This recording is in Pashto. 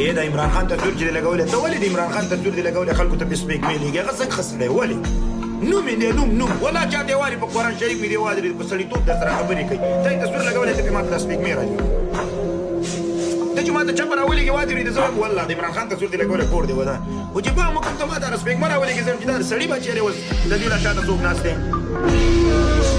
دا عمران خان تصویر چې لګولې ته ولې د عمران خان تصویر دی لګولې خلکو ته بسپیک میلېږي هغه څنګه خسلی ولې نوم یې دی نوم ولا چا دی واري په قرآن شریف مې دی وادرې په سړیتوب در سره خبرې کوي ته یې تصویر لګولې ته پې ما ته دا سپیک مې راځي ته چې ما ته چپه راولېږي وادرې د زه والله د عمران خان تصویر دی لګولې کور دی ودا خو چې پام وکړم ته ما ته سپیک مه راولېږي زه چې دا سړي به چېرې اوس د دې لا شاته څوک ناست دی